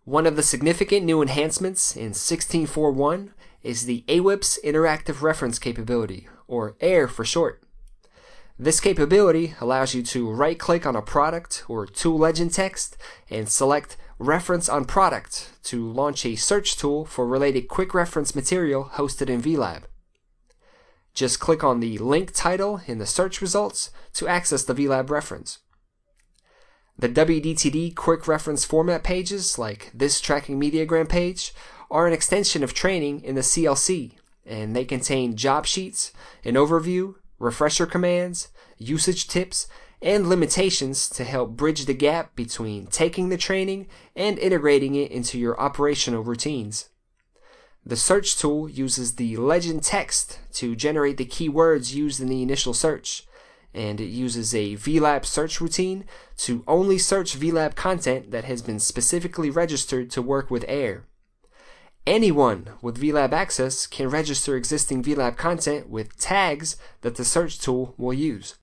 One of the significant new enhancements in 16.4.1 is the AWIPS Interactive Reference capability, or AIR for short. This capability allows you to right-click on a product or tool legend text and select Reference on Product to launch a search tool for related quick reference material hosted in VLab. Just click on the link title in the search results to access the VLab reference. The WDTD quick reference format pages, like this tracking mediagram page, are an extension of training in the CLC, and they contain job sheets, an overview, refresher commands, usage tips, and limitations to help bridge the gap between taking the training and integrating it into your operational routines. The search tool uses the legend text to generate the keywords used in the initial search, and it uses a VLab search routine to only search VLab content that has been specifically registered to work with AIR. Anyone with VLab access can register existing VLab content with tags that the search tool will use.